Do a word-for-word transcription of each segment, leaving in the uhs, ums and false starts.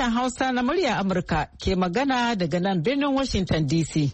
Sashen Hausa na murya Amurka ke magana daga nan birnin Washington D C.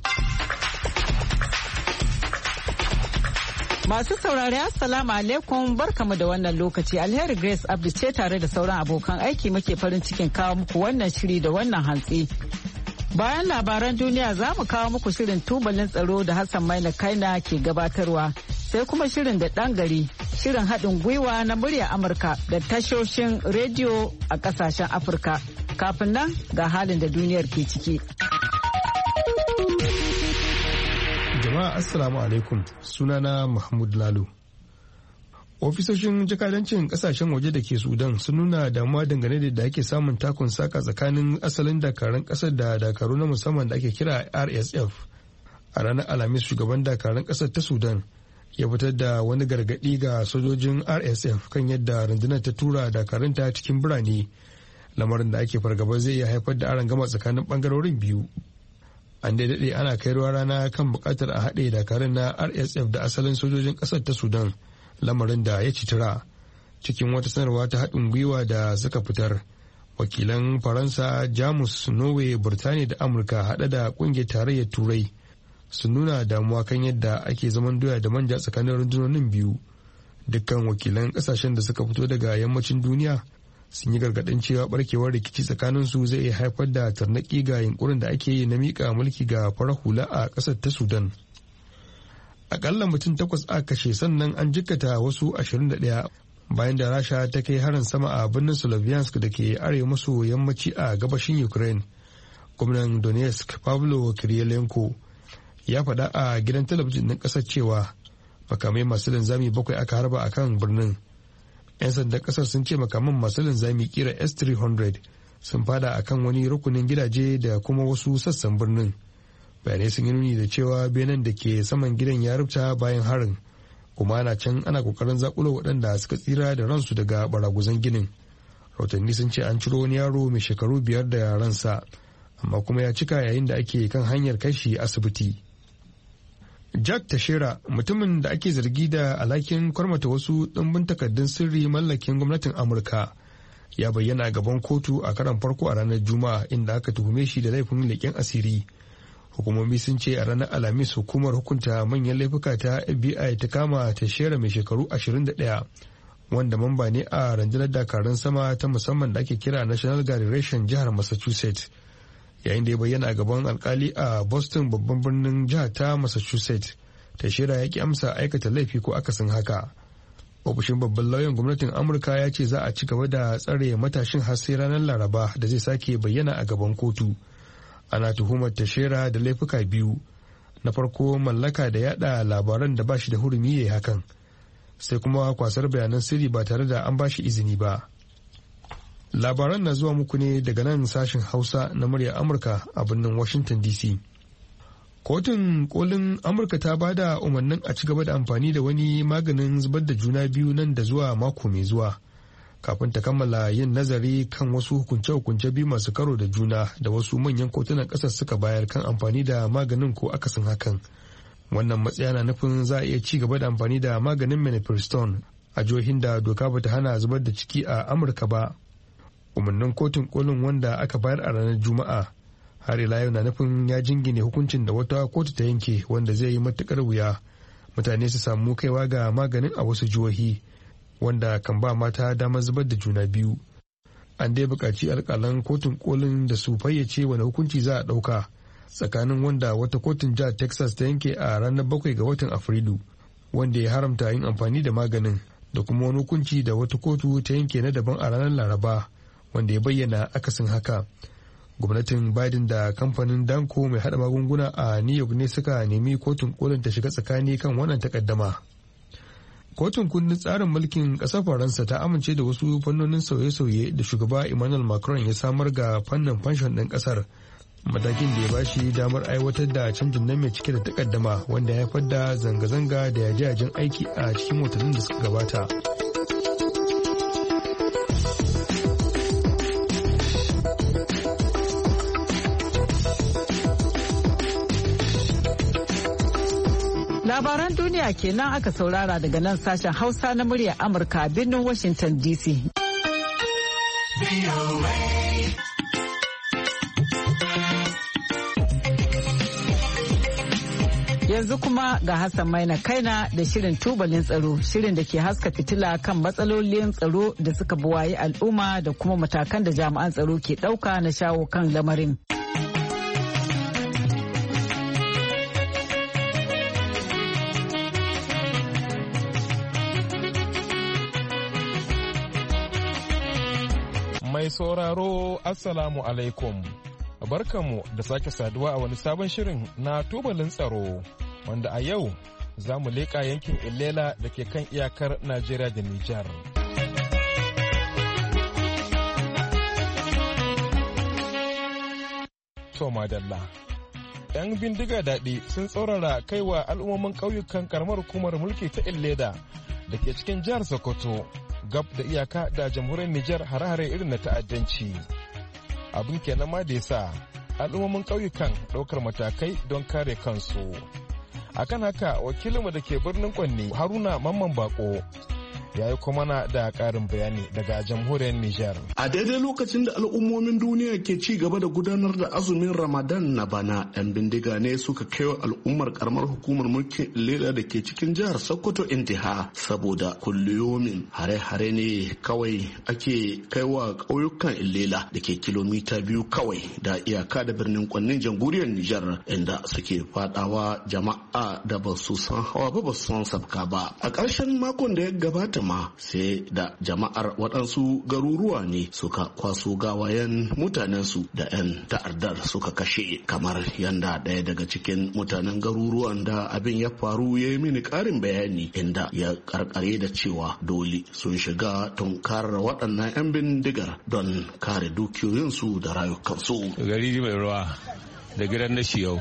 Masu saurari Assalamu alaikum barkamu da wannan lokaci. Alheri Grace Abdi ce tare da sauran abokan aiki muke farin cikin kawo muku wannan shiri da wannan hantsi. Bayan labaran duniya za mu kawo muku shirin tubalin tsaro da Hassan Maina Kaina ke gabatarwa. Sai kuma shirin da ɗan gari, shirin haɗin gwiwa na murya Amurka da tashoshin rediyo a ƙasashen Afirka. Kafin nan ga halin da duniyar ke ciki. Jama'a Assalamu alaikum, sunana Mahmud Lalo. Ofisoshin jakadancin ƙasashen waje da ke Sudan sun nuna damuwa dangane da ake samun takun saka tsakanin asalin dakarun ƙasar da dakaru na musamman da ake kira R S F. A ranar Alhamis shugaban dakarun ƙasar ta Sudan ya fitar da wani gargaɗi ga sojojin R S F kan yadda rundunar ta tura dakarunta cikin birane, lamarin da ake fargaba zai iya haifar da arangama tsakanin bangarorin biyu. An daidai ana kai ruwa rana kan buƙatar a haɗe dakarun na R S F da asalin sojojin ƙasar ta Sudan, lamarin da ya citira. Cikin wata sanarwa ta haɗin gwiwa da suka fitar, wakilan Faransa, Jamus, Norway, Burtaniya da Amurka haɗe da ƙungiyar tarayyar Turai sun nuna damuwa kan yadda ake zaman doya da manja tsakanin rundunonin biyu. Dukkan wakilan kasashen da suka fito daga yammacin duniya sun yi gargaɗin cewa barkewar rikici tsakanin su zai iya haifar da tarnaƙi ga yunkurin da ake yi na miƙa mulki ga farar hula a ƙasar ta Sudan. Akalla mutum takwas aka kashe sannan an jikkata wasu ashirin da ɗaya bayan da Rasha ta kai harin sama a birnin Sloviansk da ke arewa maso yammaci a gabashin Ukraine. Gwamnan Donetsk Pavlo Kirilenko ya faɗa a gidan talabijin ɗin ƙasar cewa makamai masu linzami bakwai aka harba a kan birnin. 'Yan sandan ƙasar sun ce makaman masu linzami kira S three hundred sun fada a kan wani rukunin gidaje da kuma wasu sassan birnin. Bayanai sun yi nuni da cewa benen da ke saman gidan ya rubta bayan harin, kuma ana can ana kokarin zakulo waɗanda suka tsira da ransu daga baraguzan ginin. Rahotanni sun ce an ciro wani yaro mai shekaru biyar da ransa, amma kuma ya cika yayin da ake kan hanyar kai shi asibiti. Jack Tashera, mutumin da ake zargi da alhakin kwarmata wasu ɗimbin takardun sirri mallakin gwamnatin Amurka, ya bayyana gaban kotu a karon farko a ranar Juma'a inda aka tuhume shi da laifin leƙen asiri. Hukumomi sun ce a ranar Alhamis hukumar hukunta manyan laifuka ta F B I ta kama Tashera mai shekaru ashirin da ɗaya, wanda mamba ne a rundunar dakarun sama ta musamman da ake kira National Guard Reshen jihar Massachusetts. Yayin da ya bayyana a gaban alkali a Boston babban birnin jihar ta Massachusetts, Tashera ya ki amsa aikata laifi ko akasin haka. Ofishin babban lauyan gwamnatin Amurka ya ce za a ci gaba da tsare matashin har sai ranar Laraba da zai sake bayyana a gaban kotu. Ana tuhumar Tashera da laifuka biyu. Na farko mallaka da yada labaran da ba shi da hurumi yayi hakan, sai kuma kwasar bayanan sirri ba tare da an ba shi izini ba. Labaran na zuwa muku ne daga nan sashen Hausa na murya Amurka a birnin Washington D C. Kotun kolin Amurka ta ba da umarnin a ci gaba da amfani da wani maganin zubar da juna biyu nan da zuwa mako mai zuwa, kafin ta kammala yin nazari kan wasu hukunce-hukunce biyu masu karo da juna da wasu manyan kotunan ƙasar suka bayar kan amfani da maganin ko akasin hakan. Wannan matsaya na nufin za a iya ci gaba da amfani da maganin mifepristone a jihohin da doka bata hana zubar da ciki a Amurka ba. Umarnin kotun kolin wanda aka bayar a ranar Juma'a har ila yau na nufin ya jingine hukuncin da wata kotu ta yanke wanda zai yi matukar wuya mutane su samu kaiwa ga maganin a wasu jihohi, wanda kan ba mata damar zubar da juna biyu. An dai buƙaci alƙalan kotun kolin da su fayyace wani hukunci za a ɗauka tsakanin wanda wata kotun jihar Texas ta yanke a ranar bakwai ga watan Afrilu, wanda ya haramta yin amfani da maganin, da kuma wani hukunci da wata kotu ta yanke na daban a ranar Laraba, wanda ya bayyana akasin haka. Gwamnatin Biden da kamfanin Danko mai hada magunguna a New York ne suka nemi kotun kolin ta shiga tsakani kan wannan takaddama. Kotun kundin tsarin mulkin ƙasar Faransa ta amince da wasu fannonin sauye-sauye da shugaba Emmanuel Macron ya samar ga fannin fanshon ɗin ƙasar, matakin da ya bashi damar aiwatar da canjin nan mai cike da takaddama wanda ya haifar da zanga-zanga da yaje-yajen aiki a cikin watannin da suka gabata. Labaran duniya kenan aka saurara daga nan sashen Hausa na muryar Amurka a birnin Washington D C. Yanzu kuma ga Hassan Maina Kaina da shirin tubalin tsaro, shirin da ke haska fitila kan matsalolin tsaro da suka buwayi al'umma da kuma matakan da jami'an tsaro ke ɗauka na shawo kan lamarin. Mai sauraro Assalamu alaikum. Barkanmu da sake saduwa a wani sabon shirin na tubalin tsaro wanda a yau za mu leƙa yankin Ilela da ke kan iyakar Najeriya da Nijar. Toma Dalla. 'Yan bindiga daɗi sun tsaurara kaiwa al'ummomin ƙauyukan karamar hukumar mulki ta Ileda da ke cikin jihar Sokoto gab da iyaka da jamhuriyar Nijar hare-hare irin na ta'addanci. Abin kenan ma da ya sa al'ummomin ƙauyukan ɗaukar matakai don kare kansu. Akan haka wakilinmu da ke birnin Kwanne Haruna Mamman Bako ya yi kuma na da ƙarin bayani daga jamhuriyar Nijar. A daidai lokacin da al'ummomin duniya ke ci gaba da gudanar da azumin Ramadan na bana, 'yan bindiga ne suka kaiwa al'ummar karamar hukumar mulkin Ilela da ke cikin jihar Sokoto intiha saboda kulliyomin hare-hare ne kawai ake kaiwa ƙauyukan Ilela da ke kilomita biyu kawai da iyaka da birnin Kwannin jamhuriyar Nijar, inda suke fadawa jama'a da ba su san hawa ba ba su san sabka ba. A ƙarshen makon da ya gabata ma sai da jama'ar waɗansu garuruwa ne suka kwaso gawayen mutanensu da 'yan ta'addar suka kashe, kamar yanda ɗaya daga cikin mutanen garuruwan da abin ya faru ya yi mini ƙarin bayani, inda ya karkare da cewa dole sun shiga tunkarar waɗannan 'yan bindigar don kare dukiyoyinsu da rayukansu. Gari mai ruwa da gidan na yau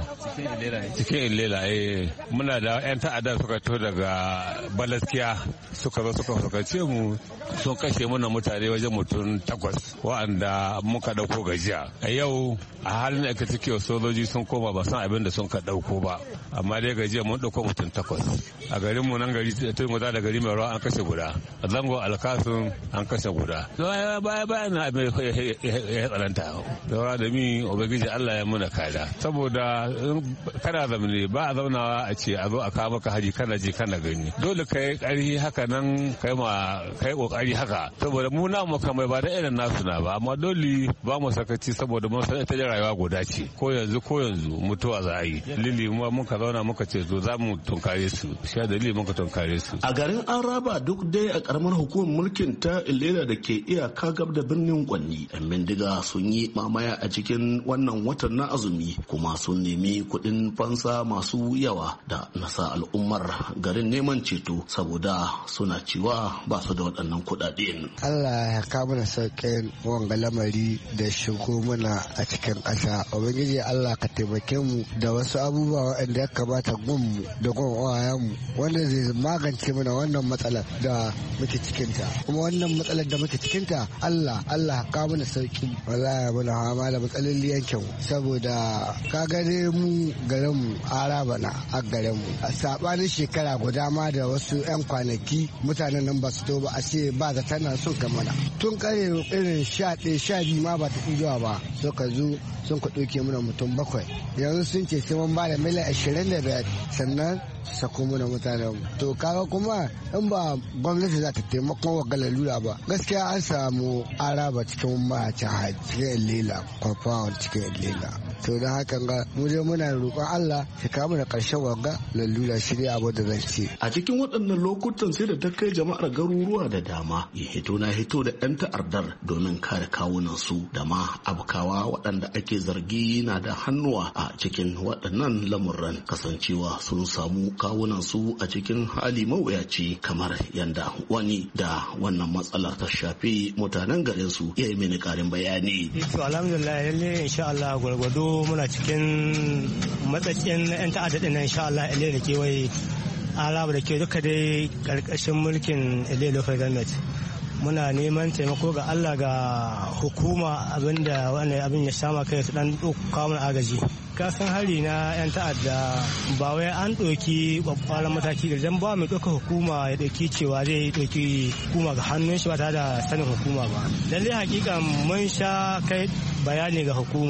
cikin Ilela, eh muna da 'yan ta'adda suka to daga Balaskiya suka zo suka fuskace mu, sun kashe mana mutane wajen mutum takwas wa'anda muka dauko gajiya. A yau a halin da aka cike sojoji sun koma ba san abin da sun ka dauko ba, amma dai gajiya mun dauko mutum takwas. A garin mu nan gari tun guda da gari mai ruwa an kashe guda, a zango alkasun an kashe guda. Baya baya na abin ya tsananta da da mi ubangiji Allah ya muna kada, saboda kana zamani ba a zaunawa a ce a zo a kawo maka hari kana ji kana gani, dole kai ƙarfi haka nan kai ma kai kokari haka, saboda mu na muka mai ba da irin nasu na ba, amma dole ba mu sakaci saboda mun san ita rayuwa guda ce, ko yanzu ko yanzu mutuwa za a yi. Lili mu muka zauna muka ce zo za mu tunkare su, shi dalili muka tunkare su. A garin Araba duk dai a karamar hukumar mulkin ta Ilela da ke iyaka gab da birnin Kwanni, 'yan bindiga sun yi mamaya a cikin wannan watan na azumi, kuma sun nemi kuɗin fansa masu yawa da nasa al'ummar garin neman ceto saboda suna cewa ba su da waɗannan kuɗaɗen. Allah ya kawo mana sauƙin wanga lamari da shigo mana a cikin ƙasa. Ubangiji Allah ka taimake mu da wasu abubuwa waɗanda ya kamata gunmu da gun uwayenmu wanda zai magance mana wannan matsalar da muke cikinta. Kuma wannan matsalar da muke cikinta Allah Allah ka kawo mana sauƙi. Wallahi muna fama da matsaloli yankin saboda ka gane mu garin mu Araba na a garin mu. A sabanin shekara guda ma da wasu 'yan kwanaki mutanen nan ba su to ba a ce ba za tana son kamana. Tun kare irin sha ɗaya sha biyu ma ba ta zuwa ba suka zo sun ka ɗauke mana mutum bakwai, yanzu sun ce sai mun ba da miliyan ashirin da biyar sannan su sako mana mutanen mu. To kaga kuma in ba gwamnati za ta taimako wa galalura ba, gaskiya an samu Araba cikin macin haji cikin Ilela, kwafawar cikin Ilela. To don haka ga mu dai muna roƙon Allah ya kawo mana ƙarshen wanga lalura shirya abu da zan ce. A cikin waɗannan lokutan sai da ta kai jama'ar garuruwa da dama ya hito na hito da 'yan ta'addar domin kare kawunan su da ma abkawa waɗanda ake zargi na da hannuwa a cikin waɗannan lamuran, kasancewa sun samu kawunan su a cikin hali mawuyaci, kamar yanda wani da wannan matsalar ta shafi mutanen garin su ya yi mini ƙarin bayani. To alhamdulillah lalle insha Allah gwargwado muna cikin matsatsin 'yan ta'adda din insha Allah ile da kewaye Araba da ke duka dai karkashin mulkin ile local government. Muna neman taimako ga Allah ga hukuma abinda wannan abin ya sama kai su dan kawo mana agaji. Kasan hari na 'yan ta'adda ba wai an ɗauki kwakwaran mataki da ba mai ɗauka hukuma ya ɗauki cewa zai ɗauki hukuma ga hannun shi ba tare da sanin hukuma ba. Lallai hakika mun sha kai bayani ga hukuma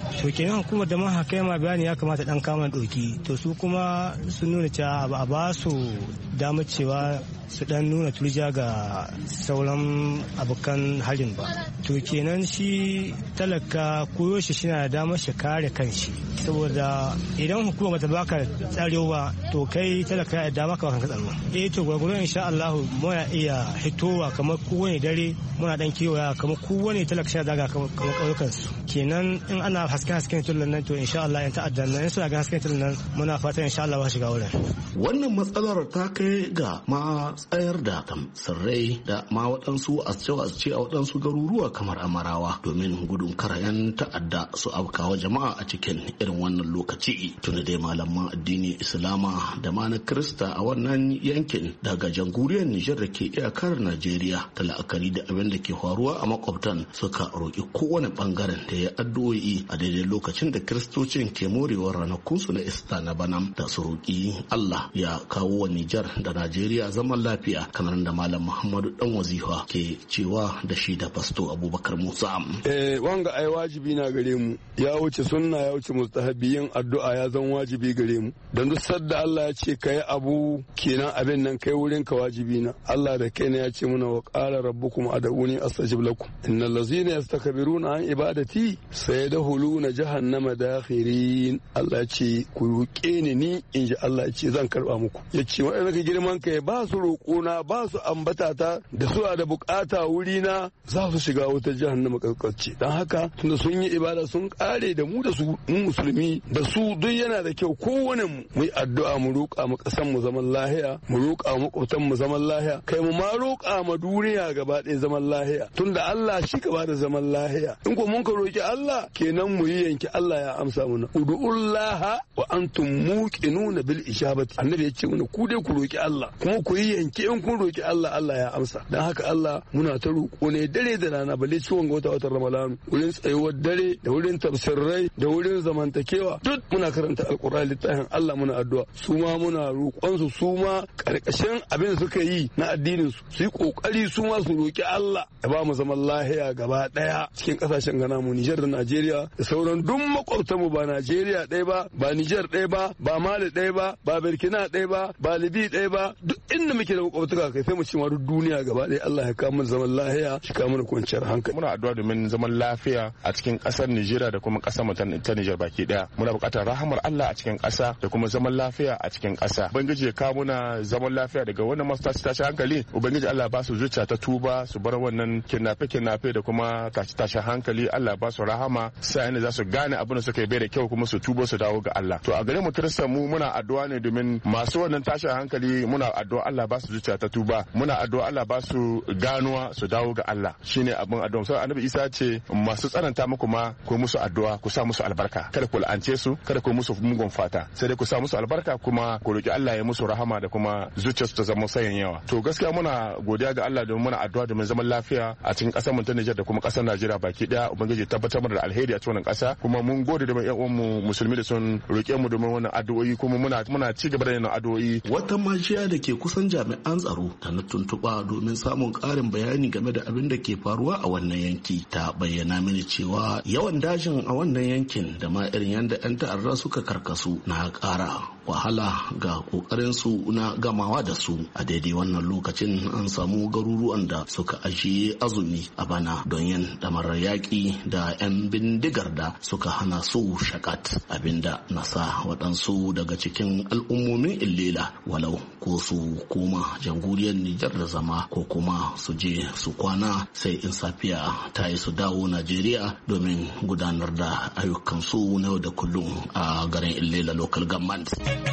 to kenan hukumar da man haka ma bayani ya kamata dan kama doki to su kuma sun nuna cewa ba a ba su damar cewa su dan nuna turja ga sauran abokan harin ba to kenan shi talaka koyo shi shina da damar shi kare kanshi saboda idan hukuma bata baka tsaro ba to kai talaka ya dama ka kanka tsaro eh to gwargwaro insha Allah muna iya hitowa kamar kowane dare muna dan kewaya kamar kowane talaka sha daga kamar kauyukan su kenan in ana hasken hasken tullan nan to insha Allah yan ta'addan nan suna ga hasken tullan nan muna fatan insha Allah ba shiga wurin wannan matsalar ta kai ga ma tsayar da sirrai da ma waɗansu asce-asce a waɗansu garuruwa kamar Amarawa domin gudun karayan ta'adda su afkawa jama'a a cikin irin wannan lokaci tunda dai malaman addini Islama da ma na Kirista a wannan yankin daga jamhuriyar Nijar da ke iyakar Najeriya ta la'akari da abin da ke faruwa a makwabtan suka roƙi kowane bangaren da ya addu'o'i a daidai lokacin da Kiristocin ke morewar ranakunsu na Ista na bana da su roƙi Allah ya kawo wa Nijar da Najeriya zaman lafiya kamar da Malam Muhammadu Dan Wazifa ke cewa da shi da Pasto Abubakar Musa. Eh wanga ai wajibi na gare mu ya wuce sunna ya wuce mustahabi yin addu'a ya zan wajibi gare mu dan duk sadda Allah ya ce kai abu kenan abin nan kai wurin ka wajibi na Allah da kai ne ya ce muna wa qala rabbukum ad'uni astajib lakum innal ladzina yastakbiruna an ibadati sayadkhuluna jahannama dakhirin Allah ya ce ku roƙe ni ni inji Allah ya ce zan karba muku ya ce waɗanda ka girman kai ba su roƙona ba su ambata ta da su da bukata wuri na za su shiga wutar jahannama kaskacce dan haka tunda sun yi ibada sun kare da mu da su mu musulmi da su duk yana da kyau kowane mu mu yi addu'a mu roƙa mu ƙasan mu zaman lahiya mu roƙa mu makwabtan mu zaman lahiya kai mu ma roƙa ma duniya gaba ɗaya zaman lahiya tunda Allah shi gaba da zaman lahiya in ko mun ka roƙi Allah kenan mu yi yanki Allah ya amsa mana ud'ullaha wa antum muqinuna bil ijabati annabi ya ce mana ku dai ku roƙi Allah kuma ku yi yanki in kun roƙi Allah Allah ya amsa dan haka Allah muna ta roƙo ne dare da rana balle ciwon ga wata watan Ramadan wurin tsayuwar dare da wurin tafsirrai da wurin zamantakewa duk muna karanta alqur'ani littafin Allah muna addu'a su ma muna roƙon su su ma karkashin abin da suka yi na addinin su su yi kokari su ma su roƙi Allah ya ba mu zaman lahiya gaba daya cikin kasashen gana mu Niger da Najeriya da sauran duk makwabtan mu ba Najeriya ɗaya ba ba Niger ɗaya ba ba Mali ɗaya ba ba Burkina ɗaya ba ba Libya ɗaya ba duk inda muke da makwabtaka kai sai mu ci ma duk duniya gaba ɗaya Allah ya kawo mana zaman lahiya shi kawo mana kwanciyar hankali muna addu'a domin zaman lafiya a cikin ƙasar Nijeriya da kuma ƙasar mu ta Niger baki ɗaya muna buƙatar rahamar Allah a cikin ƙasa da kuma zaman lafiya a cikin ƙasa ubangiji ya kawo muna zaman lafiya daga wannan masu tashi tashi hankali ubangiji Allah ba su zuciya ta tuba su bar wannan kidnappe kidnappe da kuma tashi tashi hankali Allah ba su rahama sai ne za su gane abin da suka yi bai da kyau kuma su tubo su dawo ga Allah to a gare mu Kirista mu muna addu'a ne domin masu wannan tashin hankali muna addu'a Allah ba su zuciya ta tuba muna addu'a Allah ba su ganuwa su dawo ga Allah shine abin addu'a sai Annabi Isa ce masu tsananta muku ma ku musu addu'a ku sa musu albarka kada ku la'ance su kada ku musu mugun fata sai dai ku sa musu albarka kuma ku roki Allah ya musu rahama da kuma zuciyarsu ta zama sayan yawa to gaskiya muna godiya ga Allah domin muna addu'a domin zaman lafiya a cikin kasar mu ta Niger da kuma kasar Najeriya baki daya ubangiji tabbatar da alheri a cikin kasa kuma mun gode da ƴan uwan mu musulmi da sun roke mu domin wannan addu'o'i kuma muna muna ci gaba da yin addu'o'i wata majiya da ke kusan jami'an tsaro ta na tuntuɓa domin samun ƙarin bayani game da abin da ke faruwa a wannan yanki ta bayyana mini cewa yawan dajin a wannan yankin da ma irin yadda 'yan ta'arda suka karkasu na ƙara wahala ga ƙoƙarin su na gamawa da su a daidai wannan lokacin an samu garuruwan da suka ajiye azumi a bana don yin damarar yaƙi da 'yan bindigar da suka hana su shakat abinda na sa waɗansu daga cikin al'ummomin illela walau ko su koma jamhuriyar Nijar da zama ko kuma su je su kwana sai in safiya ta yi su dawo Najeriya domin gudanar da ayyukansu na yau da kullum a garin Illela Local Government.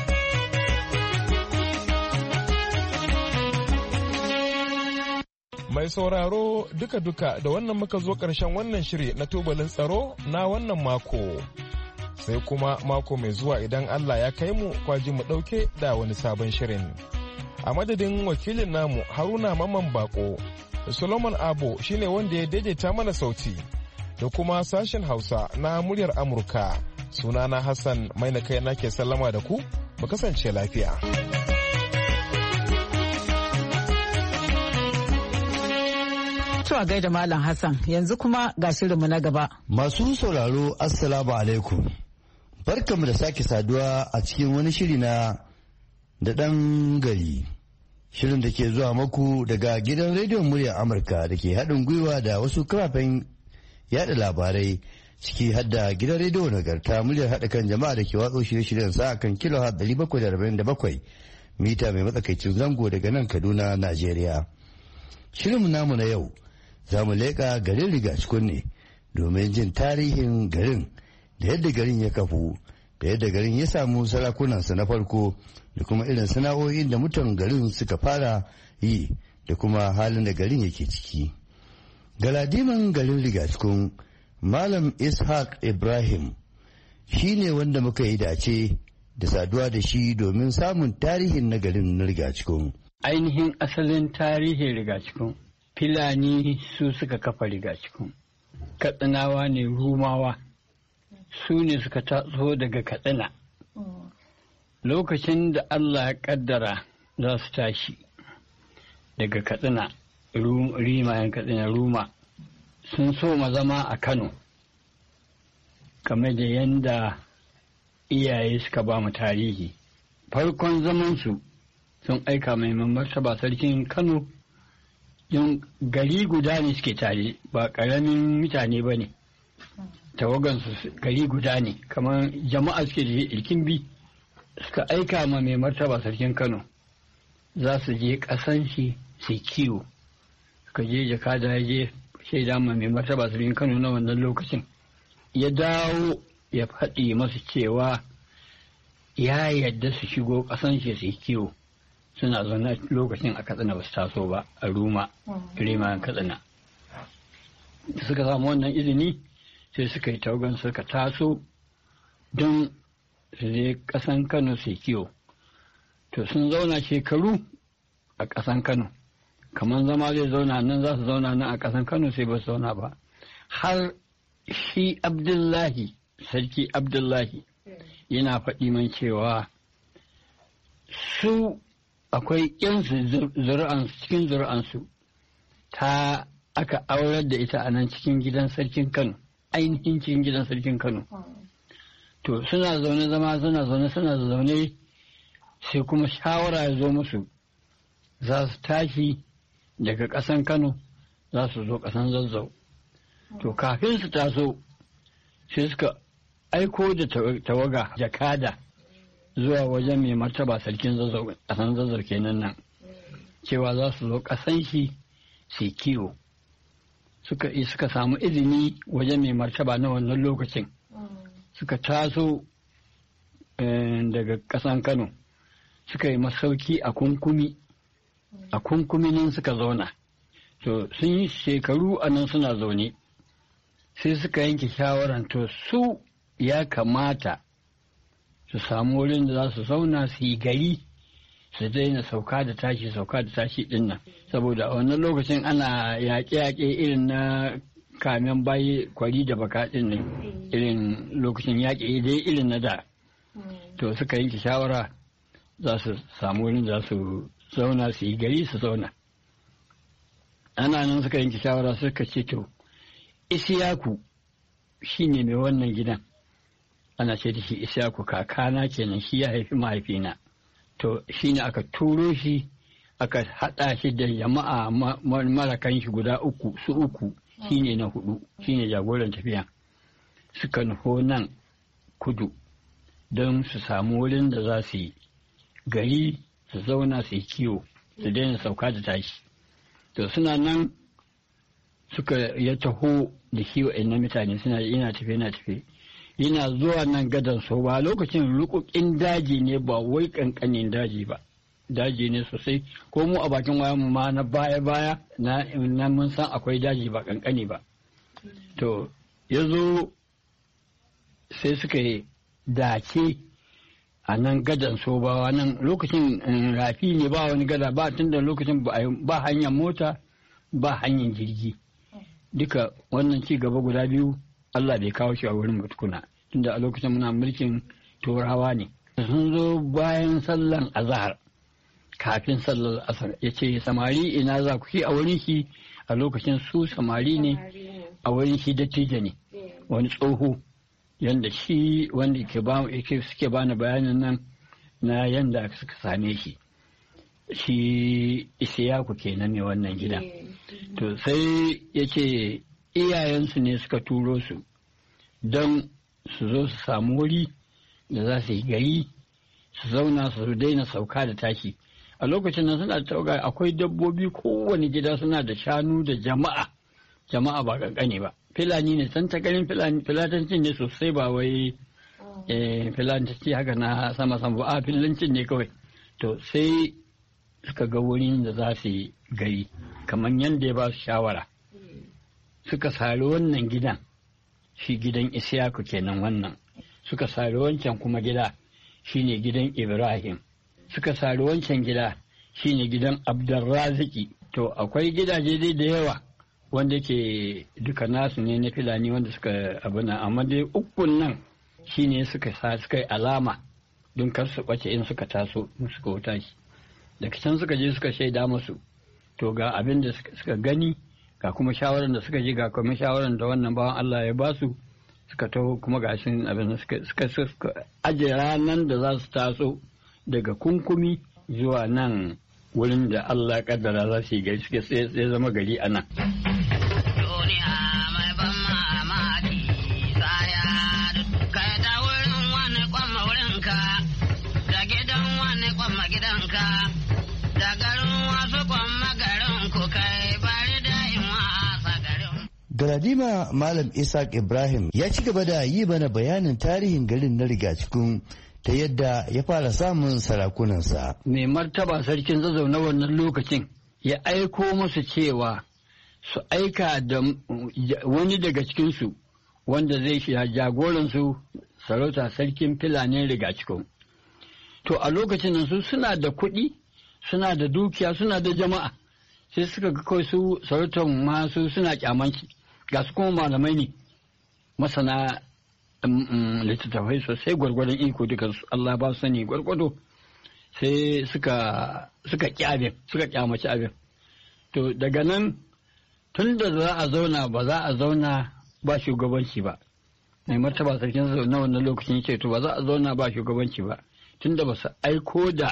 Mai sauraro duka-duka da wannan muka zo ƙarshen wannan shiri na tubalin tsaro na wannan mako. Sai kuma mako mai zuwa idan Allah ya kai mu kwaji mu ɗauke da wani sabon shirin. A madadin wakilin namu Haruna Maman Bako, Solomon Abo shine wanda ya daidaita mana sauti da kuma sashen Hausa na muryar Amurka. Sunana Hassan mai na kai nake sallama da ku, mu kasance lafiya. To a gaida Malam Hassan, yanzu kuma ga shirinmu na gaba. Masu sauraro Assalamu alaikum. Barkamu da sake saduwa a cikin wani shiri na da ɗan gari. Shirin da ke zuwa maku daga gidan rediyon muryar Amurka da ke haɗin gwiwa da wasu kafafen yada labarai ciki hadda gidan rediyo nagarta muryar haɗa kan jama'a da ke watso shirye-shiryen sa kan kilo ɗari bakwai da arba'in da bakwai mita mai matsakaicin zango daga nan Kaduna, Najeriya. Shirinmu namu na yau za mu leƙa garin Rigacikun ne domin jin tarihin garin da yadda garin ya kafu da yadda garin ya samu sarakunansa na farko da kuma irin sana'o'in da mutan garin suka fara yi da kuma halin da garin yake ciki. Galadiman garin Rigacikun Malam Ishaq Ibrahim shi ne wanda muka yi dace da saduwa da shi domin samun tarihin na garin na Rigacikun. Ainihin asalin tarihin Rigacikun, Filani su suka kafa Rigacikun, Katsinawa ne Rumawa, su ne suka taso daga Katsina. Lokacin da Allah ya kaddara za su tashi daga Katsina, rimayen Katsina Ruma, sun so ma zama a Kano, kamar da yanda iyaye suka ba mu tarihi. Farkon zamansu sun aika mai martaba sarkin Kano, yin gari guda ne suke tare, ba ƙaramin mutane ba ne, tawagansu gari guda ne, kamar jama'a suke da ilkin bi, suka aika ma mai martaba sarkin Kano, za su je ƙasan shi su kiwo, suka je jakada ya je shaida ma mai martaba sarkin Kano na wannan lokacin, ya dawo ya faɗi masu cewa ya yadda su shigo ƙasan shi su kiwo. Suna zaune lokacin a Katsina ba su taso ba, a Ruma, Rimayen Katsina. Suka samu wannan izini sai suka yi taugan suka taso don su je ƙasan Kano su kiwo. To sun zauna shekaru a ƙasan Kano, kamar zama zai zauna nan za su zauna nan a ƙasan Kano sai ba su zauna ba. Har shi Abdullahi, Sarki Abdullahi, yana faɗi man cewa su akwai yansu zuri'ansu cikin zuri'ansu ta aka aurar da ita a nan cikin gidan sarkin Kano, ainihin cikin gidan sarkin Kano. To suna zaune zama suna zaune suna zaune sai kuma shawara ya zo musu za su tashi daga ƙasan Kano za su zo ƙasan Zazzau. To kafin su taso sai suka aiko da tawaga jakada zuwa wajen mai martaba sarkin Zazzau, ƙasan Zazzau kenan nan, cewa za su zo ƙasan shi su kiwo. Suka suka samu izini wajen mai martaba na wannan lokacin. Suka taso daga ƙasan Kano, suka yi masauki a kunkumi, a kunkumi nan suka zauna. To sun yi shekaru a nan suna zaune, sai suka yanke shawaran to su ya kamata su samu wurin da za su zauna su yi gari, su daina sauka da tashi sauka da tashi din nan, saboda a wannan lokacin ana yaƙe-yaƙe irin na kamen bayi kwari da baka din nan, irin lokacin yaƙe dai irin na da. To suka yanke shawara za su samu wurin da za su zauna su yi gari su zauna. Ana nan suka yanke shawara suka ce to Isiyaku shi ne mai wannan gidan, ana ce da shi Isiyaku kakana kenan, shi ya haifi mahaifina. To shi ne aka turo shi aka haɗa shi da jama'a marakan shi guda uku, su uku shi ne na hudu, shi ne jagoran tafiya. Suka nufo nan kudu don su samu wurin da za su yi gari su zauna su yi kiwo su daina sauka da tashi. To suna nan suka ya taho da shi wa'annan mutane suna yana tafe yana tafe yana zuwa nan gadan so ba lokacin rukukin daji ne ba wai kankanin daji ba, daji ne sosai, ko mu a bakin wayan mu ma na baya baya na na mun san akwai daji ba kankani ba. To ya zo sai suka yi dace a nan gadan so ba nan lokacin rafi ne, ba wani gada ba, tunda lokacin ba hanyar mota ba hanyar jirgi. Duka wannan ci gaba guda biyu Allah bai kawo shi a wurin tukuna, tunda a lokacin muna mulkin turawa ne. Sun zo bayan sallan azahar, kafin sallar asar, ya ce samari ina za ku a wurin shi a lokacin su samari ne a wurin shi dattijo ne wani tsoho yanda shi wanda ke ba suke bani bayanin nan na yanda suka same shi shi Isiyaku kenan ne wannan gidan to sai yace iyayensu ne suka turo su don su zo su samu wuri da za su yi gari su zauna su daina sauka da tashi a lokacin nan suna da akwai dabbobi kowane gida suna da shanu da jama'a jama'a ba kankane ba filani ne san ta garin filatancin ne sosai ba wai filatanci haka na sama sama ba a filancin ne kawai to sai suka ga wurin da za su yi gari kamar yadda ya ba su shawara suka sari wannan gidan shi gidan Isiyaku kenan wannan suka sari wancan kuma gida shine gidan Ibrahim suka sari wancan gida shine gidan Abdurraziki to akwai gidaje dai da yawa wanda ke duka nasu ne na filani wanda suka abuna amma dai ukun nan shine suka sa suka yi alama don kar su bace in suka taso suka wuta shi daga can suka je suka shaida musu to ga abin da suka gani ga kuma shawaran da suka ji ga kuma shawaran da wannan bawan Allah ya ba su suka taho kuma ga shi abin da suka suka aje ranan da za su taso daga kunkumi zuwa nan wurin da Allah kaddara za su yi gari suke sai zama gari a nan. Galadima Malam Isaac Ibrahim ya ci gaba da yi bana bayanin tarihin garin na Rigacikun ta yadda ya fara samun sarakunansa. Mai martaba sarkin Zazzau na wannan lokacin ya aiko musu cewa su aika da wani daga cikinsu wanda zai shi jagoransu sarauta sarkin Filanin Rigacikun. To a lokacin nan su suna da kuɗi, suna da dukiya, suna da jama'a. Sai suka ga kawai su sarautar masu suna kyamanci. Ga su kuma malamai ne masana littattafai sosai gwargwadon iko duka Allah ba su sani gwargwado sai suka suka kyabin suka kyamaci abin to daga nan tun da za a zauna ba za a zauna ba shugabanci ba mai martaba sarkin na wannan lokacin ce to ba za a zauna ba shugabanci ba tun da ba su aiko da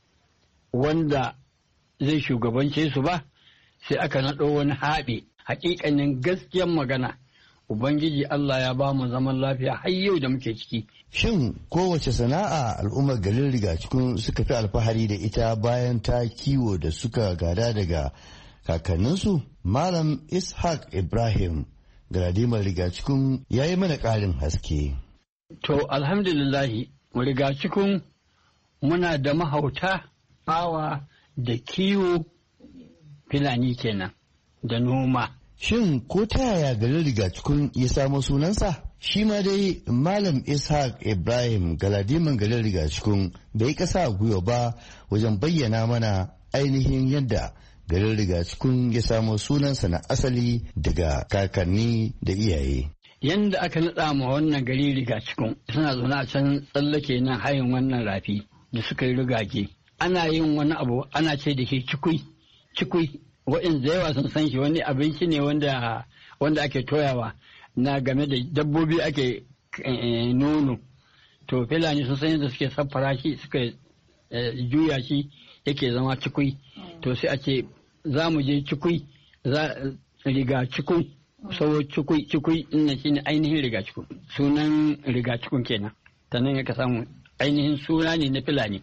wanda zai shugabance su ba sai aka naɗo wani haɓe hakikanin gaskiyar magana ubangiji Allah ya ba mu zaman lafiya har yau da muke ciki. Shin kowace sana'a al'ummar garin Rigacikun suka fi alfahari da ita bayan ta kiwo da suka gada daga kakanninsu? Malam Ishaq Ibrahim Galadimar Rigacikun ya yi mana ƙarin haske. To alhamdulillahi Rigacikun muna da mahauta awa da kiwo Filani kenan. Da noma. Shin ko ta yaya garin Rigacikun ya samo sunansa? Shi ma dai Malam Ishaq Ibrahim Galadiman garin Rigacikun bai kasa gwiwa ba wajen bayyana mana ainihin yadda garin Rigacikun ya samo sunansa na asali daga kakanni da iyaye. Yanda aka naɗa ma wannan gari Rigacikun suna zaune a can tsallake nan hayin wannan rafi da suka yi rigage. Ana yin wani abu ana ce da shi cikui cikui waɗanda yawa sun san shi wani abinci ne wanda wanda ake toyawa na game da dabbobi ake nono to Fulani sun san yadda suke saffara shi suka juya shi yake zama cikui to sai a ce za mu je cikui za riga cikun sau cikui cikui ina shine ainihin riga cikun sunan riga cikun kenan ta nan yaka samu ainihin suna ne na Fulani.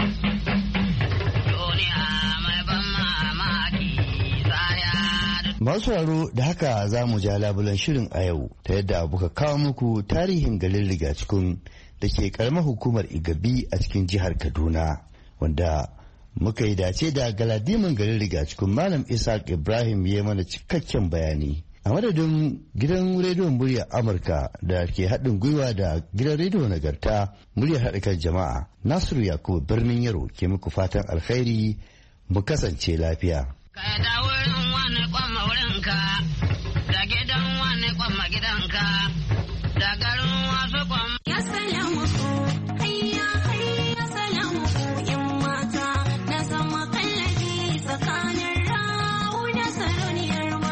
Masu sauraro da haka za mu ja labulan shirin a yau ta yadda muka kawo muku tarihin garin Rigacikun da ke karamar hukumar Igabi a cikin jihar Kaduna wanda muka yi dace da galadiman garin Rigacikun Malam Ishaq Ibrahim ya mana cikakken bayani. A madadin gidan rediyon muryar Amurka da ke haɗin gwiwa da gidan rediyo nagarta muryar haɗakan jama'a Nasiru Yakubu birnin Yaro ke muku fatan alkhairi mu kasance lafiya. Kai da wurin wani kwamma wurinka, da gidan wani kwamma gidanka, da garin wasu kwamma. Ya salamu hayya hayya salamu yan mata na zama kallabi tsakanin rawu da saloniyar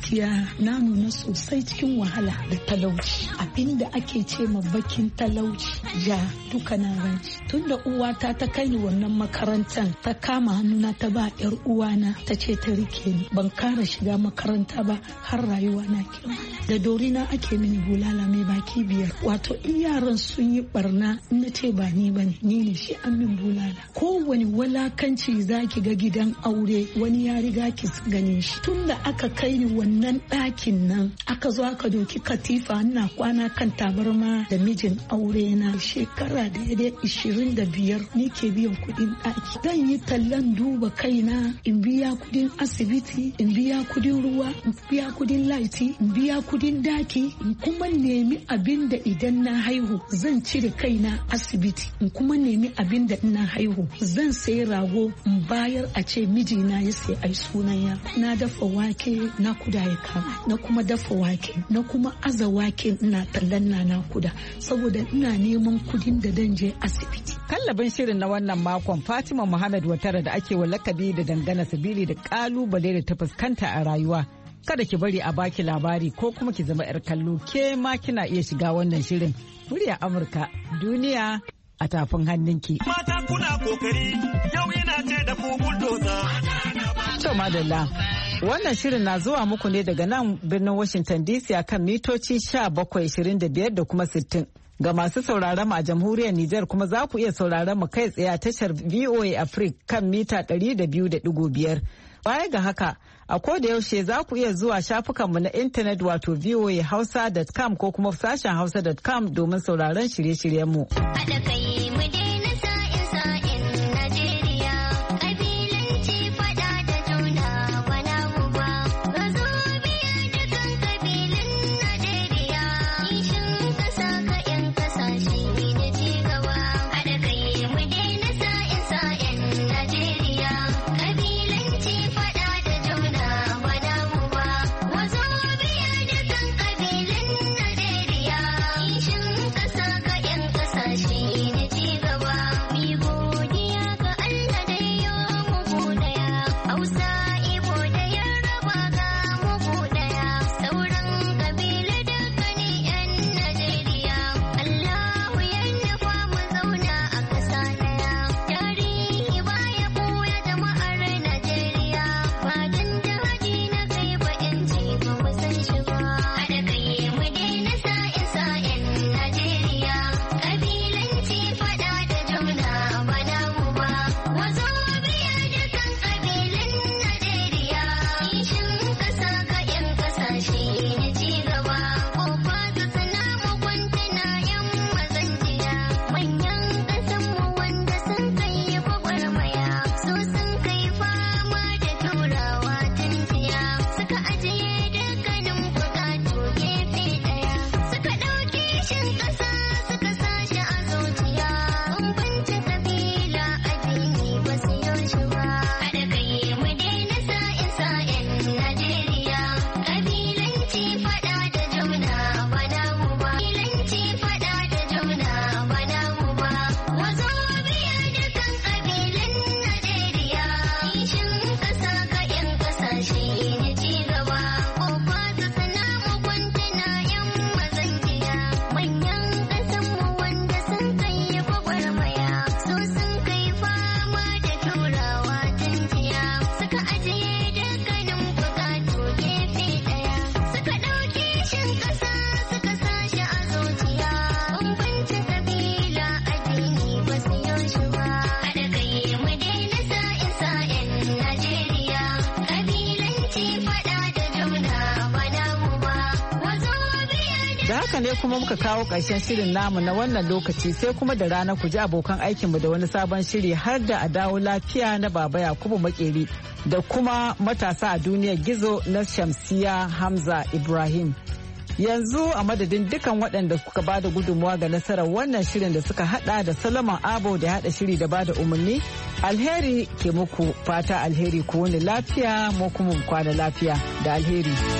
gaskiya na nuna sosai cikin wahala da talauci. Abinda ake ce ma bakin talauci ja duka na ranci. Tunda uwata ta kai ni wannan makarantar ta kama hannuna ta ba yar uwana ta ce ta rike ni. Ban kara shiga makaranta ba har rayuwa na girma. Da dorina ake mini bulala mai baki biyar. Wato in yaran sun yi barna in na ce ba ni bane ni ne shi an min bulala. Kowane walakanci zaki ga gidan aure wani ya riga ki gane shi. Tunda aka kai ni wannan ɗakin nan aka zo aka doki katifa ina kwana kan tabarma da mijin aure na shekara da ya ishirin da biyar ni ke biyan kuɗin ɗaki. Zan yi tallan duba kaina in biya kuɗin asibiti in biya kuɗin ruwa in biya kuɗin laiti in biya kuɗin daki in kuma nemi abin da idan na haihu zan cire kaina asibiti in kuma nemi abin da ina haihu zan sayi rago in bayar a ce mijina ya sai ai sunan ya. Na dafa wake na kuda ya kama na kuma dafa wake na kuma aza wake ina tallan na na kuda saboda ina neman kudin da dan je asibiti. Kallabin shirin na wannan makon Fatima Muhammad Watara da ake wa lakabi da dangana sabili da kalubale da ta fuskanta a rayuwa. Kada ki bari a baki labari ko kuma ki zama 'yar kallo ke ma kina iya shiga wannan shirin. Murya Amurka duniya a tafin hannunki. Mata kuna kokari yau ina ce da ku bulldoza. To madalla. Wannan shirin na zuwa muku ne daga nan birnin Washington D C a kan mitoci sha bakwai ishirin da biyar da kuma sittin. Ga masu sauraron mu a jamhuriyar Nijar kuma za ku iya sauraron mu kai tsaye a tashar V O A Africa kan mita ɗari da biyu da ɗigo biyar. Baya ga haka, a koda yaushe za ku iya zuwa shafukanmu na intanet wato v o a hausa dot com ko kuma sashen hausa dot com domin sauraron shirye-shiryenmu. Haɗa kai mu daina sa'in sa'in Najeriya, ƙabilanci faɗa da juna bana guba. Ga zo biyar dukan ƙabilun Najeriya, kishin ƙasa ka 'yan ƙasashe da ci gaba. Haɗa kai mu daina sa'in sa'in Najeriya, ƙabilanci faɗa da juna bana guba. Ga zo biyar dukan ƙabilun Najeriya, kishin ƙasa ka 'yan ƙasashe da ci gaba. Mi godiya ga Allah da ya muku ɗaya, Hausa, Ibo da Yaraba ga muku ɗaya, sauran ƙabilu dukkanin 'yan Najeriya. Allahu ya nufa mu zauna a ƙasa ɗaya, tarihi baya ɓoye jama'ar Najeriya, ba dan jihadi na kai ba 'yanci ba mu san shi ba. Haɗa kai mu daina sa'in sa'in Najeriya, ƙabilanci faɗa da juna bana mu ba. Wazo biyar dukan ƙabilun Najeriya, kishin ƙasa ka 'yan ƙasashe na ci gaba. Kofa ta sana mu kwantuna 'yan mazan jiya, manyan ƙasanmu wanda sun kai gwagwarmaya, so sun kai fama da turawa tun jiya, suka ajiye dukkanin buƙatu gefe ɗaya, suka ɗauki shin ƙasa suka sashi a zuciya, bambance kabila addini ba su yi shi ba. Haɗa kai mu daina sa'in sa'in Najeriya, ƙabilanci faɗa da juna bana mu ba. Ƙabilanci faɗa da juna bana mu ba. Wazo biyar dukan ƙabilun Najeriya, kishin ƙasa ka 'yan ƙasashe na ci gaba. Kofa ta sana mu kwantuna 'yan mazan jiya, manyan ƙasanmu wanda sun kai gwagwarmaya, so sun kai fama da turawa tun jiya, suka ajiye dukkanin buƙatu gefe ɗaya, suka ɗauki shin ƙasa suka sashi a zuciya, bambance kabila addini ba su yi shi ba. Haɗa kai mu daina sa'in sa'in Najeriya, ƙabilanci faɗa da juna bana mu ba. Wazo biyar Da haka ne kuma muka kawo ƙarshen shirin namu na wannan lokaci sai kuma da rana ku ji abokan aikinmu da wani sabon shiri har da a dawo lafiya na Baba Yakubu Makeri da kuma matasa a duniyar gizo na Shamsiya Hamza Ibrahim. Yanzu a madadin dukan waɗanda suka bada gudunmuwa ga nasarar wannan shirin da suka hada da Solomon Abo da hada shiri da bada umarni, alheri ke muku fata alheri ku wani lafiya mu kuma mu kwana lafiya da alheri.